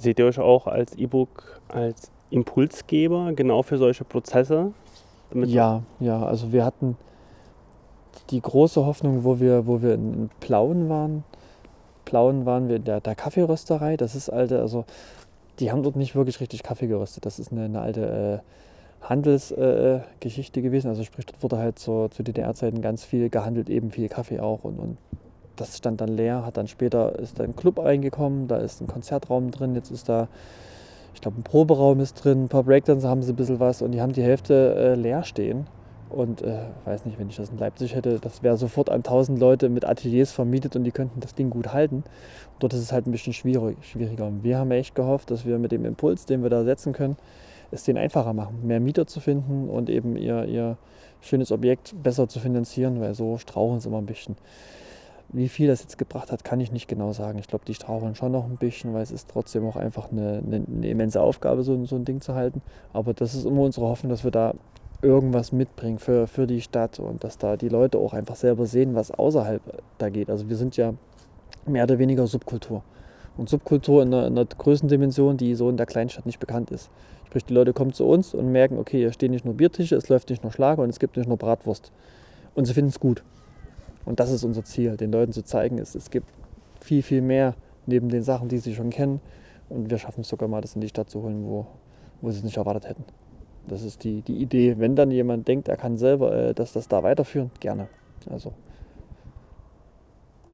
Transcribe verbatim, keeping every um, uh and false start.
seht ihr euch auch als E-Book als Impulsgeber genau für solche Prozesse? Damit Ja, ja, also wir hatten die große Hoffnung, wo wir, wo wir in Plauen waren. Plauen waren wir in der, der Kaffeerösterei. Das ist alte, also die haben dort nicht wirklich richtig Kaffee geröstet. Das ist eine, eine alte äh, Handelsgeschichte äh, Geschichte gewesen. Also sprich, dort wurde halt so, zu D D R-Zeiten ganz viel gehandelt, eben viel Kaffee auch. Und, und das stand dann leer, hat dann später, ist da ein Club reingekommen, da ist ein Konzertraum drin, jetzt ist da, ich glaube, ein Proberaum ist drin, ein paar Breakdancer haben sie ein bisschen was und die haben die Hälfte äh, leer stehen. Und äh, weiß nicht, wenn ich das in Leipzig hätte, das wäre sofort an tausend Leute mit Ateliers vermietet und die könnten das Ding gut halten. Dort ist es halt ein bisschen schwierig, schwieriger. Und wir haben echt gehofft, dass wir mit dem Impuls, den wir da setzen können, es denen einfacher machen, mehr Mieter zu finden und eben ihr, ihr schönes Objekt besser zu finanzieren, weil so strauchen sie immer ein bisschen. Wie viel das jetzt gebracht hat, kann ich nicht genau sagen. Ich glaube, die straucheln schon noch ein bisschen, weil es ist trotzdem auch einfach eine, eine, eine immense Aufgabe, so, so ein Ding zu halten. Aber das ist immer unsere Hoffnung, dass wir da irgendwas mitbringen für, für die Stadt und dass da die Leute auch einfach selber sehen, was außerhalb da geht. Also wir sind ja mehr oder weniger Subkultur. Und Subkultur in einer, in einer Größendimension, die so in der Kleinstadt nicht bekannt ist. Sprich, die Leute kommen zu uns und merken, okay, hier stehen nicht nur Biertische, es läuft nicht nur Schlager und es gibt nicht nur Bratwurst. Und sie finden es gut. Und das ist unser Ziel, den Leuten zu zeigen, es, es gibt viel, viel mehr neben den Sachen, die sie schon kennen. Und wir schaffen es sogar mal, das in die Stadt zu holen, wo, wo sie es nicht erwartet hätten. Das ist die, die Idee. Wenn dann jemand denkt, er kann selber äh, dass das da weiterführen, gerne. Also